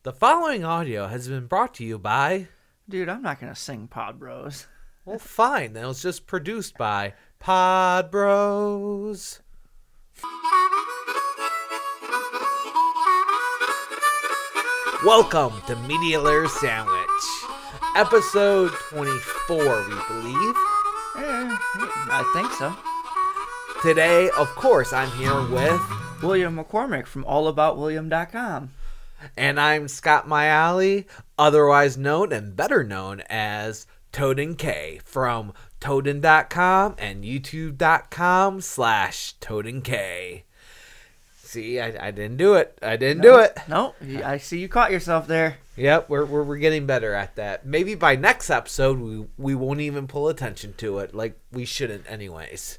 The following audio has been brought to you by... Dude, I'm not gonna sing Pod Bros. Well, fine. Then it was just produced by Pod Bros. Welcome to Media Layer Sandwich. Episode 24, we believe. I think so. Today, of course, I'm here with... William McCormick from AllAboutWilliam.com. And I'm Scott Mayali, otherwise known and better known as Toadin K from Toadin.com and YouTube.com/ToadinK. See, I didn't do it. I didn't do it. No, I see you caught yourself there. Yep, we're getting better at that. Maybe by next episode we won't even pull attention to it, like we shouldn't anyways.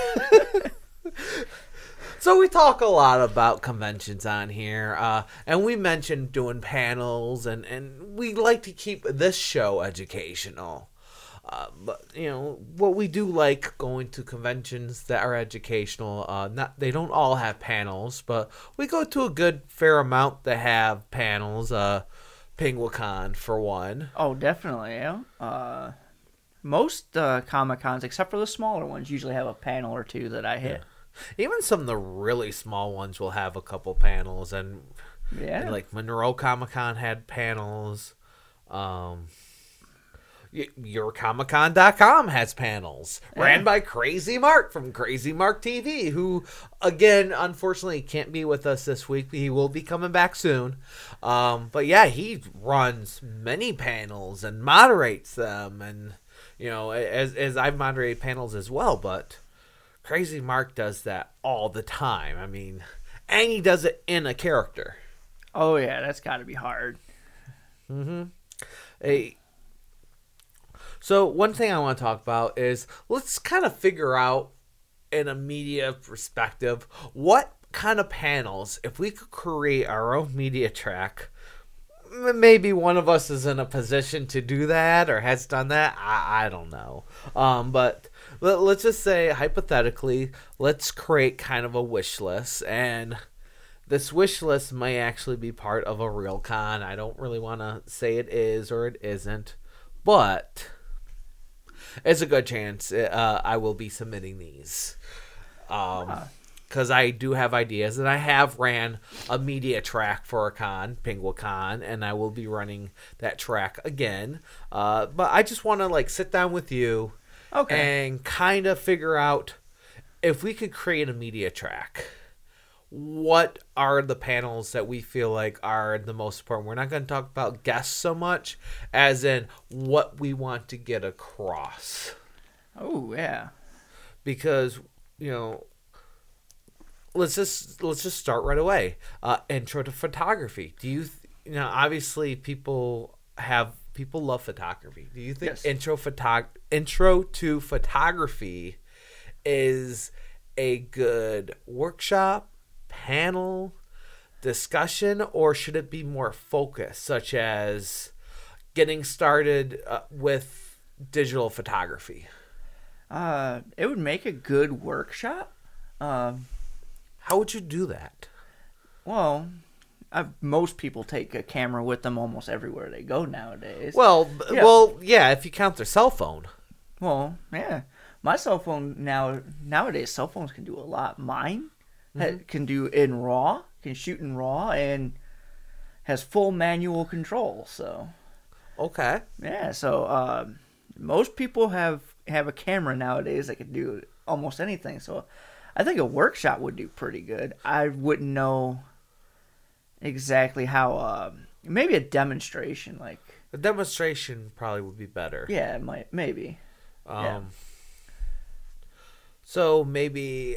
So we talk a lot about conventions on here, and we mentioned doing panels, and we like to keep this show educational. But, you know, what we do like going to conventions that are educational, they don't all have panels, but we go to a good fair amount that have panels, Penguicon for one. Oh, definitely, yeah. Most Comic-Cons, except for the smaller ones, usually have a panel or two that I hit. Yeah. Even some of the really small ones will have a couple panels, and like Monroe Comic-Con had panels. YourComicCon.com has panels ran by Crazy Mark from Crazy Mark TV, who, again, unfortunately can't be with us this week. He will be coming back soon. But yeah, he runs many panels and moderates them, and you know, as I've moderated panels as well, but Crazy Mark does that all the time. I mean, and he does it in a character. Oh, yeah, that's got to be hard. Mm-hmm. So one thing I want to talk about is let's kind of figure out in a media perspective what kind of panels, if we could create our own media track, maybe one of us is in a position to do that or has done that. I don't know. But let's just say, hypothetically, let's create kind of a wish list. And this wish list may actually be part of a real con. I don't really want to say it is or it isn't. But it's a good chance I will be submitting these. Because I do have ideas, and I have ran a media track for a con, Penguicon, and I will be running that track again. But I just want to like sit down with you and kind of figure out if we could create a media track. What are the panels that we feel like are the most important? We're not going to talk about guests so much as in what we want to get across. Oh, yeah. Because, you know, let's just start right away. Intro to photography. Do you know, obviously people love photography. Do you think intro to photography is a good workshop, panel, discussion, or should it be more focused, such as getting started with digital photography? It would make a good workshop. How would you do that? Well, most people take a camera with them almost everywhere they go nowadays. Well, yeah, if you count their cell phone. Well, yeah. My cell phone nowadays, cell phones can do a lot. Mine can do in RAW, can shoot in RAW, and has full manual control. So, okay, yeah. So, most people have a camera nowadays that can do almost anything. So, I think a workshop would do pretty good. I wouldn't know exactly how. Maybe a demonstration, like a demonstration, probably would be better. Yeah, it might, maybe. So maybe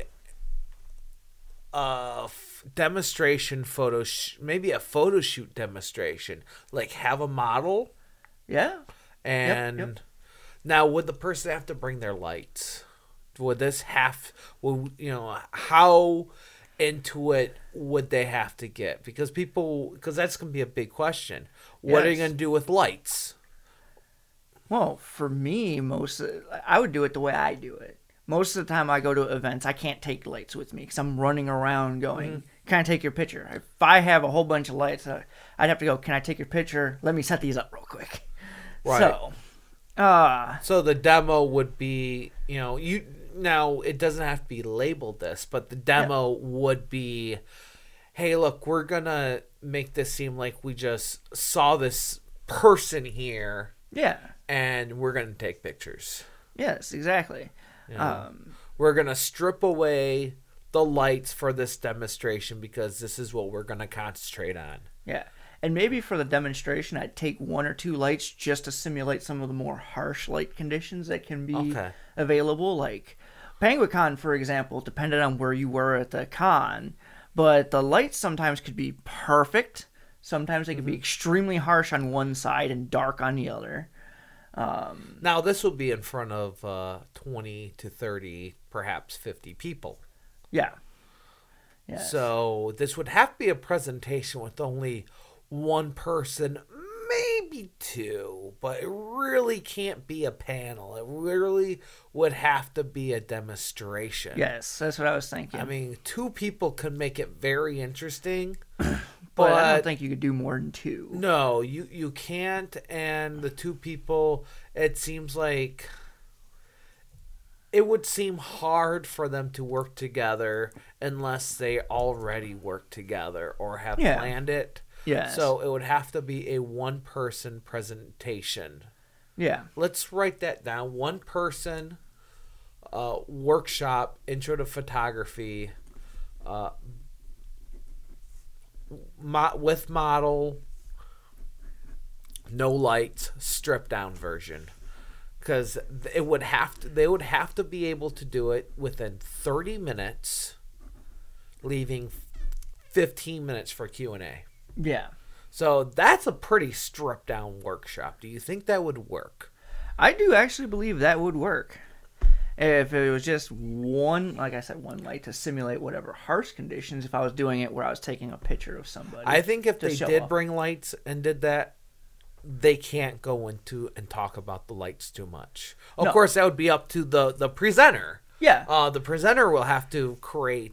a demonstration photo, maybe a photo shoot demonstration. Like have a model. Yeah. And yep. Now, would the person have to bring their lights? Would this how into it would they have to get? Because that's going to be a big question. What are you going to do with lights? Well, for me, I would do it the way I do it. Most of the time I go to events, I can't take lights with me because I'm running around going, can I take your picture? If I have a whole bunch of lights, I'd have to go, can I take your picture? Let me set these up real quick. Right. So, the demo would be, now it doesn't have to be labeled this, but the demo would be, hey, look, we're going to make this seem like we just saw this person here. Yeah. And we're going to take pictures. Yes, exactly. We're going to strip away the lights for this demonstration because this is what we're going to concentrate on. Yeah. And maybe for the demonstration, I'd take 1 or 2 lights just to simulate some of the more harsh light conditions that can be available. Like PenguinCon, for example, depended on where you were at the con. But the lights sometimes could be perfect. Sometimes they could be extremely harsh on one side and dark on the other. Now, this will be in front of 20 to 30, perhaps 50 people. Yeah. Yes. So this would have to be a presentation with only one person, maybe 2, but it really can't be a panel. It really would have to be a demonstration. Yes, that's what I was thinking. I mean, 2 people could make it very interesting. But I don't think you could do more than 2. No, you can't. And the 2 people, it seems like it would seem hard for them to work together unless they already work together or have planned it. Yes. So it would have to be a 1-person presentation. Yeah. Let's write that down. 1-person workshop, intro to photography, with model, no lights, stripped down version, because they would have to be able to do it within 30 minutes, leaving 15 minutes for Q&A. Yeah. So that's a pretty stripped down workshop. Do you think that would work? I do actually believe that would work. If it was just one, like I said, one light to simulate whatever harsh conditions, if I was doing it where I was taking a picture of somebody. I think if they did bring lights and did that, they can't go into and talk about the lights too much. Of course, that would be up to the presenter. Yeah. The presenter will have to create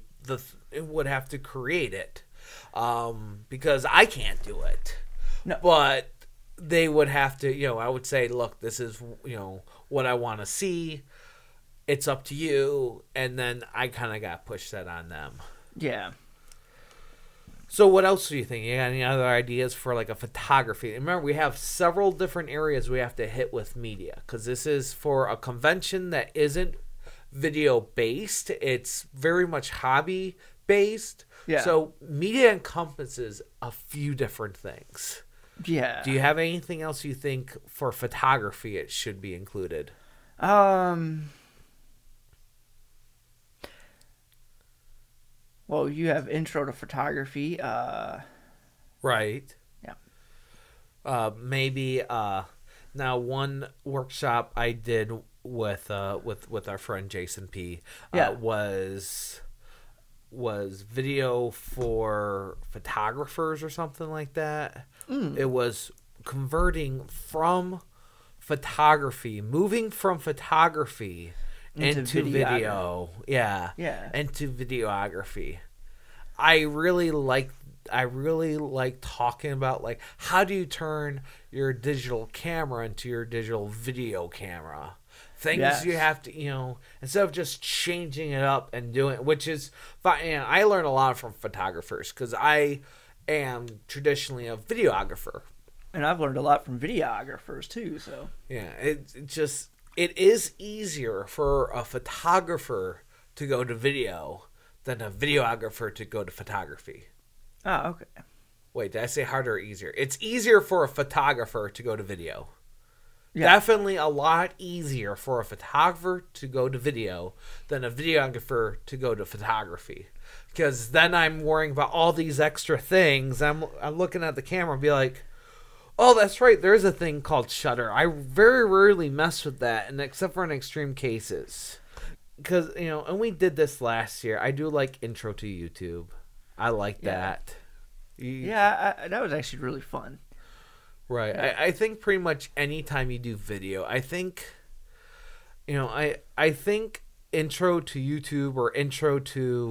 it. Because I can't do it. No. But they would have to, I would say, look, this is, what I want to see. It's up to you. And then I kind of got pushed that on them. Yeah. So what else do you think? You got any other ideas for like a photography? Remember, we have several different areas we have to hit with media because this is for a convention that isn't video based. It's very much hobby based. Yeah. So media encompasses a few different things. Yeah. Do you have anything else you think for photography it should be included? Well, you have intro to photography. Right. Yeah. Maybe now one workshop I did with our friend Jason P. Was video for photographers or something like that. It was converting from photography, moving from photography into video. Yeah. Into videography. I really like talking about like how do you turn your digital camera into your digital video camera. Things you have to, instead of just changing it up and doing it, which is fine. I learn a lot from photographers because I am traditionally a videographer. And I've learned a lot from videographers too, so. Yeah, it is easier for a photographer to go to video than a videographer to go to photography. Oh, okay. Wait, did I say harder or easier? It's easier for a photographer to go to video. Yeah. Definitely a lot easier for a photographer to go to video than a videographer to go to photography. Because then I'm worrying about all these extra things. I'm looking at the camera and be like, oh, that's right. There's a thing called shutter. I very rarely mess with that, and except for in extreme cases. Because, and we did this last year. I do like intro to YouTube. I like that. Yeah, that was actually really fun. Right. Yeah. I think pretty much any time you do video, I think, I think intro to YouTube or intro to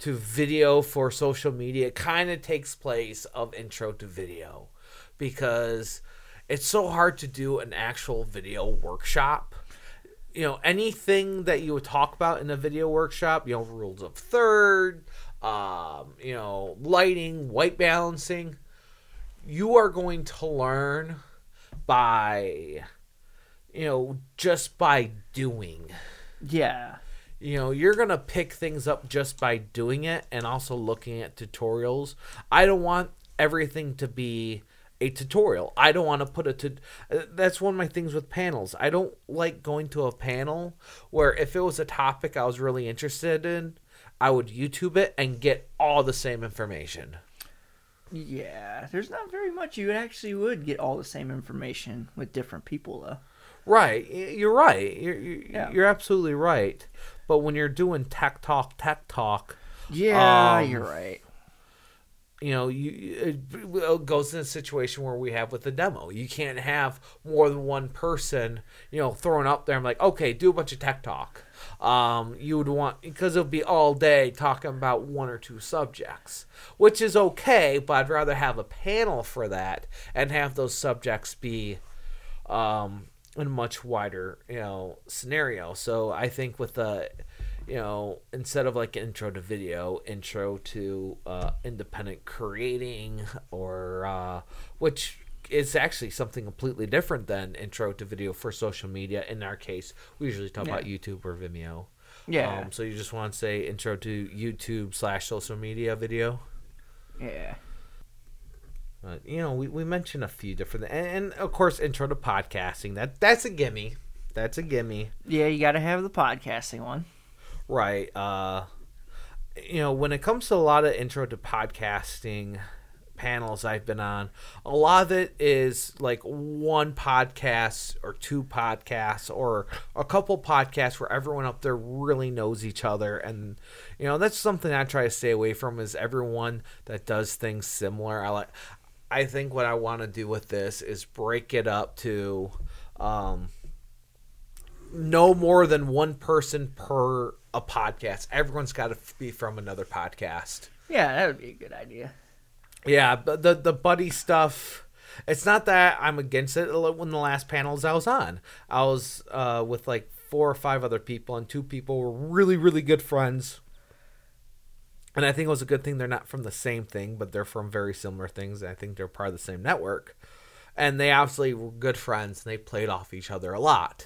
to video for social media kind of takes place of intro to video, because it's so hard to do an actual video workshop. Anything that you would talk about in a video workshop, rules of third, lighting, white balancing, you are going to learn by, just by doing. Yeah. You're going to pick things up just by doing it and also looking at tutorials. I don't want everything to be a tutorial. I don't want to put that's one of my things with panels. I don't like going to a panel where if it was a topic I was really interested in, I would YouTube it and get all the same information. Yeah, there's not very much you actually would get all the same information with different people, though. Right. You're right. You're absolutely right. But when you're doing tech talk, yeah, you're right. It goes in a situation where we have with the demo. You can't have more than one person, throwing up there. I'm like, okay, do a bunch of tech talk. You would want, because it'll be all day talking about one or two subjects, which is okay, but I'd rather have a panel for that and have those subjects be in a much wider, scenario. So I think with the, instead of like intro to video, intro to independent creating, or which is actually something completely different than intro to video for social media. In our case, we usually talk about YouTube or Vimeo. Yeah. So you just want to say intro to YouTube / social media video. Yeah. We mentioned a few different, and of course, intro to podcasting. That's a gimme. That's a gimme. Yeah, you got to have the podcasting one. Right. When it comes to a lot of intro to podcasting panels I've been on, a lot of it is like one podcast or two podcasts or a couple podcasts where everyone up there really knows each other. And, that's something I try to stay away from, is everyone that does things similar. I think what I want to do with this is break it up to no more than one person per a podcast. Everyone's got to be from another podcast. Yeah, that would be a good idea. Yeah, but the buddy stuff, it's not that I'm against it. When the last panels I was on, I was with like 4 or 5 other people, and 2 people were really, really good friends. And I think it was a good thing they're not from the same thing, but they're from very similar things. I think they're part of the same network. And they obviously were good friends, and they played off each other a lot.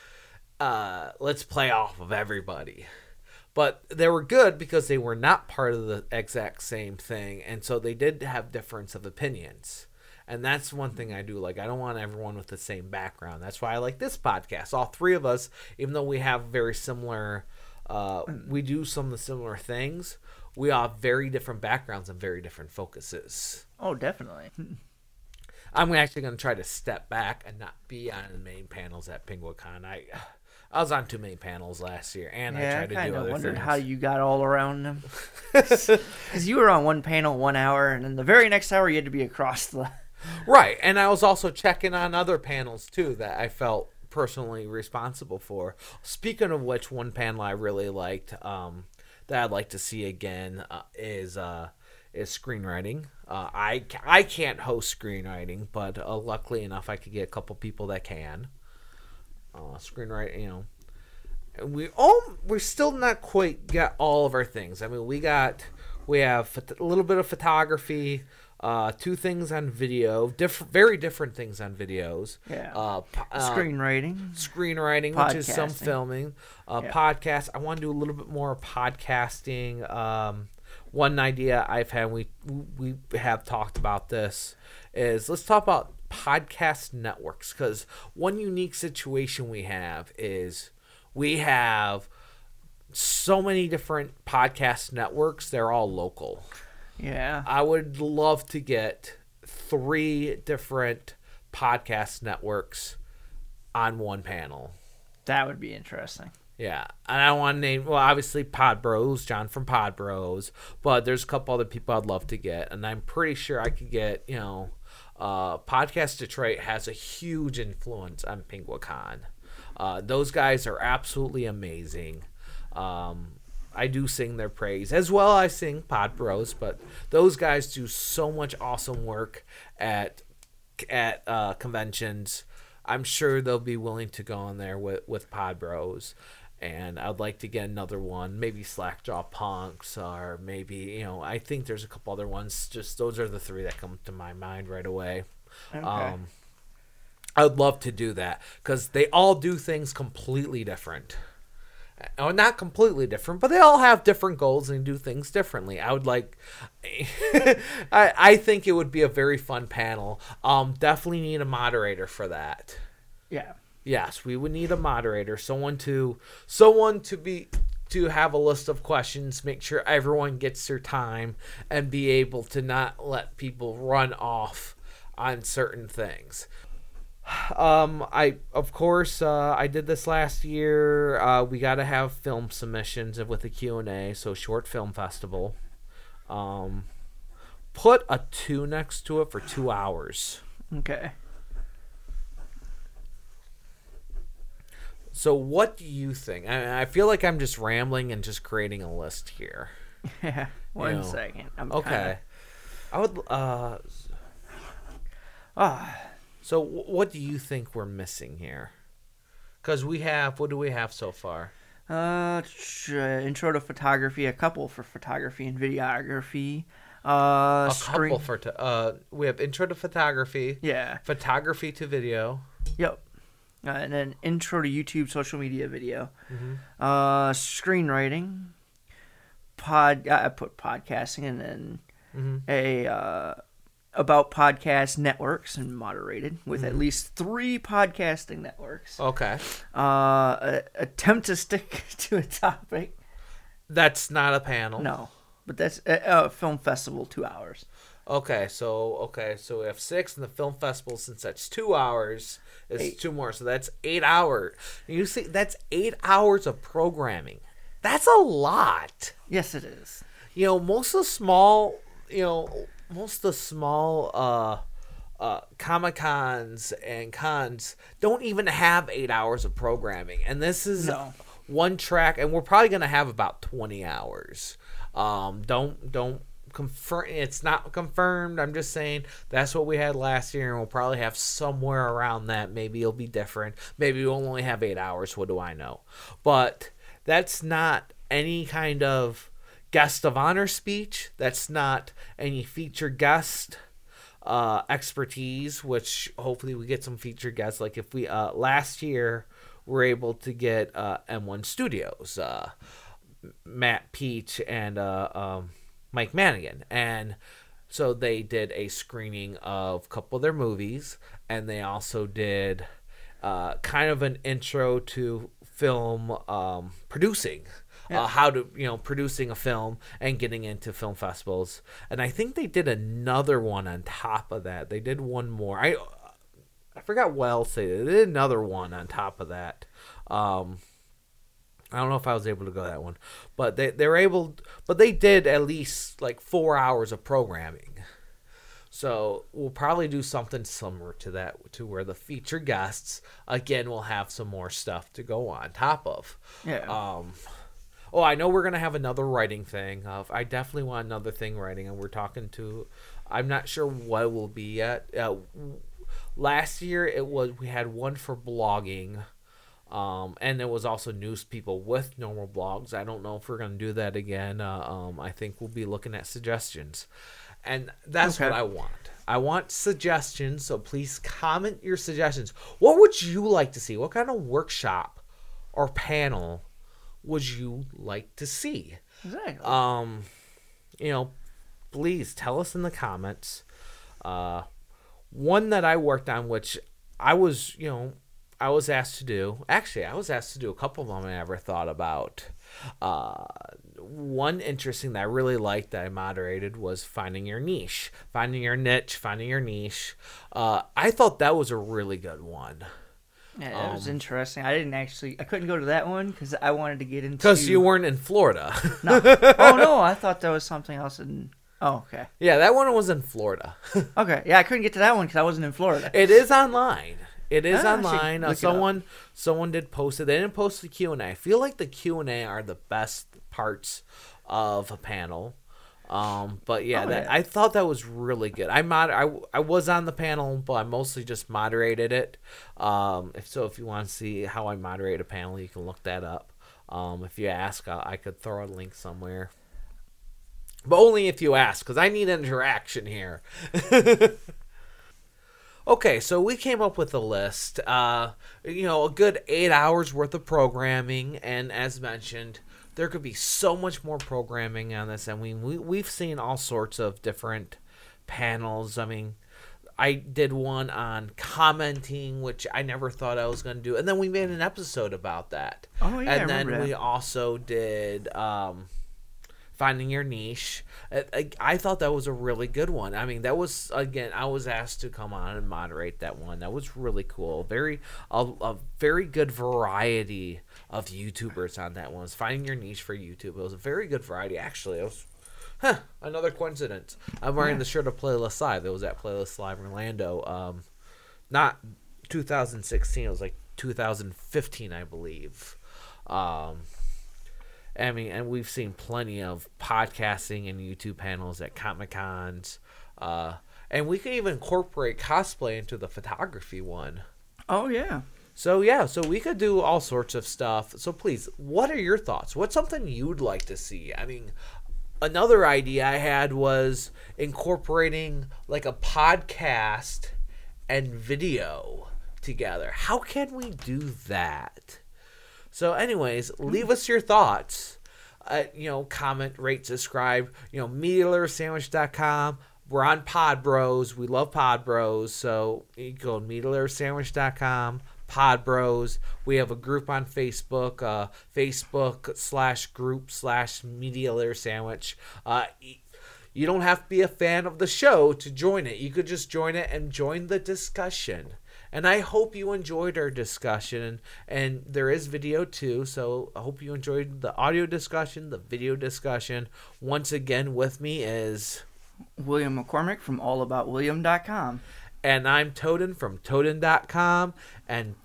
Let's play off of everybody. But they were good because they were not part of the exact same thing, and so they did have difference of opinions. And that's one thing I do like. I don't want everyone with the same background. That's why I like this podcast. All 3 of us, even though we have very similar, we do some of the similar things, we all have very different backgrounds and very different focuses. Oh, definitely. I'm actually going to try to step back and not be on the main panels at PenguaCon. I was on too many panels last year, and I tried to do other things. I wondered how you got all around them. Because you were on one panel 1 hour, and then the very next hour you had to be across the... Right, and I was also checking on other panels, too, that I felt personally responsible for. Speaking of which, one panel I really liked that I'd like to see again is screenwriting. I can't host screenwriting, but luckily enough, I could get a couple people that can. Screenwriting, we're still not quite got all of our things. I mean, we have a little bit of photography, 2 things on video, very different things on videos. Yeah. Screenwriting, which is some filming. Podcast. I want to do a little bit more podcasting. One idea I've had, we have talked about this, is let's talk about podcast networks, because one unique situation we have is we have so many different podcast networks. They're all local. Yeah. I would love to get 3 different podcast networks on one panel. That would be interesting. Yeah, and I want to name, well, obviously Pod Bros, John from Pod Bros, but there's a couple other people I'd love to get, and I'm pretty sure I could get, Podcast Detroit has a huge influence on PenguaCon. Those guys are absolutely amazing. I do sing their praise. As well, I sing Pod Bros, but those guys do so much awesome work at conventions. I'm sure they'll be willing to go in there with Pod Bros. And I'd like to get another one, maybe Slackjaw Punks, or maybe, I think there's a couple other ones. Just those are the three that come to my mind right away. Okay. I'd love to do that because they all do things completely different. Or not completely different, but they all have different goals and do things differently. I would like, I think it would be a very fun panel. Definitely need a moderator for that. Yeah. Yes, we would need a moderator, someone to have a list of questions, make sure everyone gets their time, and be able to not let people run off on certain things. I did this last year. We got to have film submissions with a Q&A, so short film festival. Put a 2 next to it for 2 hours. Okay. So what do you think? I feel like I'm just rambling and just creating a list here. Yeah. One second. Okay. I would. So what do you think we're missing here? Because what do we have so far? Intro to photography, a couple for photography and videography. Couple for we have intro to photography. Yeah. Photography to video. Yep. And then intro to YouTube social media video. Mm-hmm. Screenwriting. I put podcasting, and then about podcast networks and moderated with at least 3 podcasting networks. Okay. Attempt to stick to a topic. That's not a panel. No, but that's a film festival, 2 hours. Okay, so we have 6 in the film festival. Since that's 2 hours, it's 8. 2 more, so that's 8 hours. You see, that's 8 hours of programming. That's a lot. Yes, it is. Most of the small Comic-Cons and cons don't even have 8 hours of programming, and this is one track, and we're probably gonna have about 20 hours. Don't confirm. It's not confirmed. I'm just saying that's what we had last year, and we'll probably have somewhere around that. Maybe it'll be different. Maybe we'll only have 8 hours. What do I know? But that's not any kind of guest of honor speech. That's not any featured guest expertise, which hopefully we get some featured guests. Like if we last year were able to get M1 Studios, Matt Peach and Mike Manigan, and so they did a screening of a couple of their movies, and they also did kind of an intro to film producing. How to producing a film and getting into film festivals, and I think they did another one on top of that. They did one more. I forgot what else they did. They did another one on top of that. I don't know if I was able to go that one, but they were able. But they did at least like 4 hours of programming. So we'll probably do something similar to that, to where the featured guests again will have some more stuff to go on top of. Yeah. I know we're going to have another writing thing. I definitely want another thing writing, and we're talking to... I'm not sure what it will be yet. Last year, we had one for blogging, and there was also news people with normal blogs. I don't know if we're going to do that again. I think we'll be looking at suggestions. And that's what I want. I want suggestions, so please comment your suggestions. What would you like to see? What kind of workshop or panel would you like to see? Exactly. Please tell us in the comments. One that I worked on, which I was asked to do. Actually, I was asked to do a couple of them I never thought about. One interesting that I really liked that I moderated was finding your niche, finding your niche, finding your niche. I thought that was a really good one. Yeah, that was interesting. I couldn't go to that one because I wanted to get into... Because you weren't in Florida. No. Oh, no, I thought that was something else in... Oh, okay. Yeah, that one was in Florida. Okay, yeah, I couldn't get to that one because I wasn't in Florida. It is online. It is online. Someone did post it. They didn't post the Q&A. I feel like the Q&A are the best parts of a panel. But yeah, Oh, yeah. I thought that was really good. I was on the panel, but I mostly just moderated it. If you want to see how I moderate a panel, you can look that up. If you ask, I could throw a link somewhere. But only if you ask, because I need interaction here. Okay, so we came up with a list. A good 8 hours worth of programming, and as mentioned, there could be so much more programming on this, and we've seen all sorts of different panels. I mean, I did one on commenting, which I never thought I was going to do, and then we made an episode about that. Oh, yeah, and I then remember we that. also did finding your niche. I thought that was a really good one. I mean, that was, again, I was asked to come on and moderate that one. That was really cool. A very good variety of YouTubers on that one. It was finding your niche for YouTube. It was a very good variety, actually. It was another coincidence. I'm wearing the shirt of Playlist Live. It was at Playlist Live Orlando. Not 2016. It was like 2015, I believe. I mean, and we've seen plenty of podcasting and YouTube panels at Comic-Cons. And we can even incorporate cosplay into the photography one. Oh, yeah. So, yeah, so we could do all sorts of stuff. So, please, what are your thoughts? What's something you'd like to see? I mean, another idea I had was incorporating, like, a podcast and video together. How can we do that? So, anyways, leave us your thoughts. Comment, rate, subscribe. MediaLittleSandwich.com. We're on Pod Bros. We love Pod Bros. So you go to MediaLittleSandwich.com, Pod Bros. We have a group on Facebook, Facebook/group/Media Litter Sandwich. You don't have to be a fan of the show to join it. You could just join it and join the discussion. And I hope you enjoyed our discussion. And there is video too, so I hope you enjoyed the audio discussion, the video discussion. Once again, with me is William McCormick from allaboutwilliam.com. And I'm Toden from Toden.com and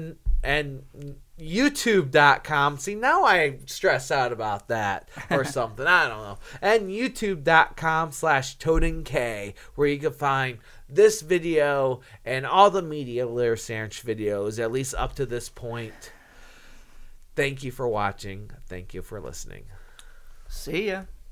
YouTube.com. See, now I stress out about that or something. I don't know. And YouTube.com/TodenK, where you can find this video and all the Media Litter Sandwich videos, at least up to this point. Thank you for watching. Thank you for listening. See ya.